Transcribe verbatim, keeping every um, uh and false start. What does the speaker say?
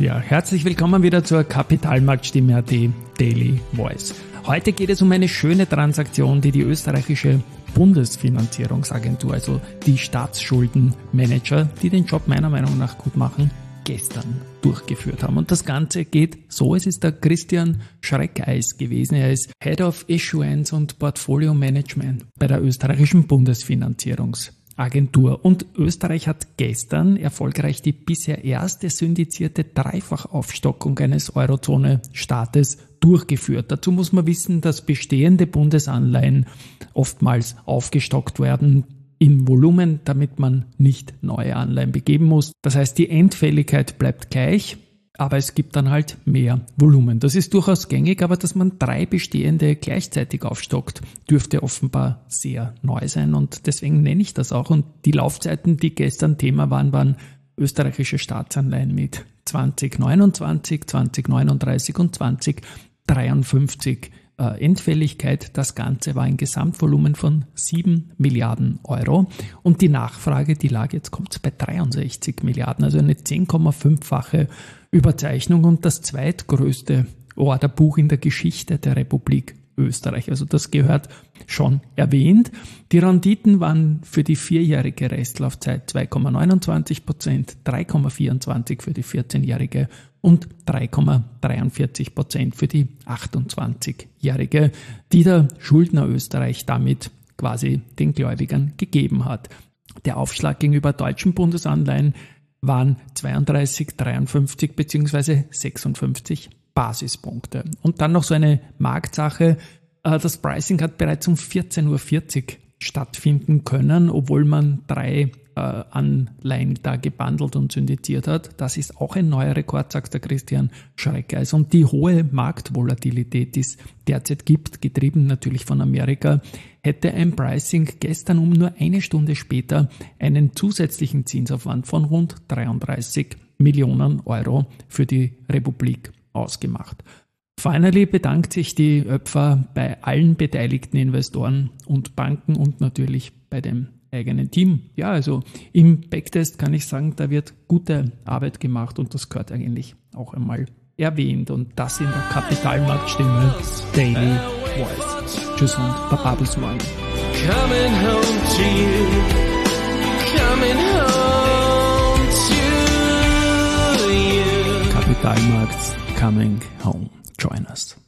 Ja, herzlich willkommen wieder zur Kapitalmarktstimme.at Daily Voice. Heute geht es um eine schöne Transaktion, die die österreichische Bundesfinanzierungsagentur, also die Staatsschuldenmanager, die den Job meiner Meinung nach gut machen, gestern durchgeführt haben. Und das Ganze geht so, es ist der Christian Schreckeis gewesen. Er ist Head of Issuance und Portfolio Management bei der österreichischen Bundesfinanzierungsagentur. Und Österreich hat gestern erfolgreich die bisher erste syndizierte Dreifachaufstockung eines Eurozone-Staates durchgeführt. Dazu muss man wissen, dass bestehende Bundesanleihen oftmals aufgestockt werden im Volumen, damit man nicht neue Anleihen begeben muss. Das heißt, die Endfälligkeit bleibt gleich, aber es gibt dann halt mehr Volumen. Das ist durchaus gängig, aber dass man drei bestehende gleichzeitig aufstockt, dürfte offenbar sehr neu sein und deswegen nenne ich das auch. Und die Laufzeiten, die gestern Thema waren, waren österreichische Staatsanleihen mit zwanzig neunundzwanzig, zwanzig neununddreißig und zwanzig dreiundfünfzig äh, Endfälligkeit. Das Ganze war ein Gesamtvolumen von sieben Milliarden Euro und die Nachfrage, die lag, jetzt kommt es bei dreiundsechzig Milliarden, also eine zehn Komma fünffache Überzeichnung und das zweitgrößte Orderbuch in der Geschichte der Republik Österreich. Also das gehört schon erwähnt. Die Renditen waren für die vierjährige Restlaufzeit zwei Komma neunundzwanzig Prozent, drei Komma vierundzwanzig für die vierzehnjährige und drei Komma dreiundvierzig Prozent für die achtundzwanzigjährige, die der Schuldner Österreich damit quasi den Gläubigern gegeben hat. Der Aufschlag gegenüber deutschen Bundesanleihen waren zweiunddreißig, dreiundfünfzig bzw. sechsundfünfzig Basispunkte. Und dann noch so eine Marktsache. Das Pricing hat bereits um vierzehn Uhr vierzig stattfinden können, obwohl man drei äh, Anleihen da gebundelt und syndiziert hat. Das ist auch ein neuer Rekord, sagt der Christian Schreckeis. Und die hohe Marktvolatilität, die es derzeit gibt, getrieben natürlich von Amerika, hätte ein Pricing gestern um nur eine Stunde später einen zusätzlichen Zinsaufwand von rund dreiunddreißig Millionen Euro für die Republik ausgemacht. Finally bedankt sich die ÖPFA bei allen beteiligten Investoren und Banken und natürlich bei dem eigenen Team. Ja, also im Backtest kann ich sagen, da wird gute Arbeit gemacht und das gehört eigentlich auch einmal erwähnt. Und das in der Kapitalmarktstimme Daily Voice. Tschüss und Baba bis morgen. Coming home to you, coming home to you. Kapitalmarkt coming home. Join us.